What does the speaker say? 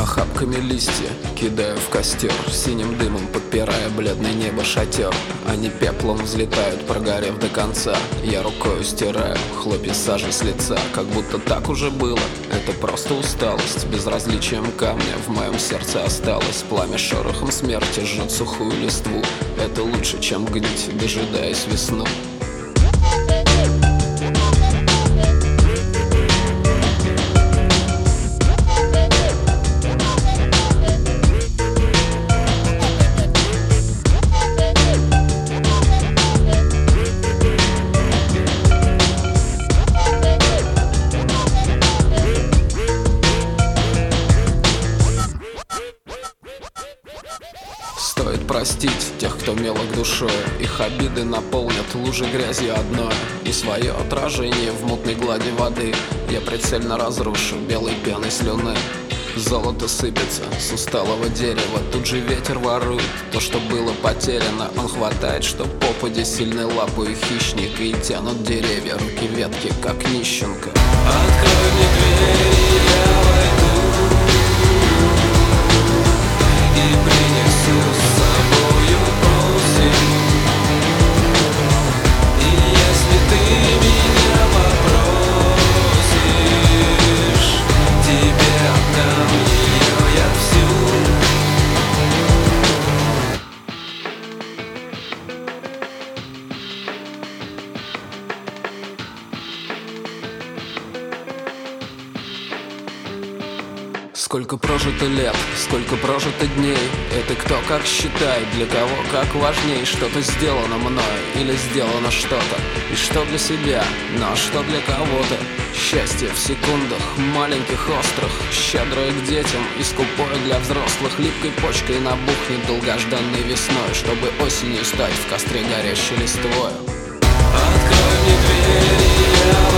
Охапками листья кидаю в костер, синим дымом подпирая бледное небо шатер. Они пеплом взлетают, прогорев до конца. Я рукою стираю хлопья сажи с лица. Как будто так уже было, это просто усталость. Безразличием камня в моем сердце осталось. Пламя шорохом смерти жжет сухую листву. Это лучше, чем гнить, дожидаясь весну. Стоит простить тех, кто мелок душой. Их обиды наполнят лужи грязи одной. И свое отражение в мутной глади воды я прицельно разрушу белой пеной слюны. Золото сыпется с усталого дерева. Тут же ветер ворует то, что было потеряно. Он хватает, что попади сильной лапой хищника. И тянут деревья, руки ветки, как нищенка. Открой мне дверь, я войду и принесу с собою осень. И если ты меня попросишь, тебе отдам ее я всю. Сколько прожито лет, сколько прожито дней. Это кто как считает, для кого как важней. Что-то сделано мною или сделано что-то. И что для себя, но что для кого-то. Счастье в секундах, маленьких острых, щедрое к детям и скупое для взрослых. Липкой почкой набухнет долгожданной весной, чтобы осенью стать в костре горящей листвою. Открой мне дверь, я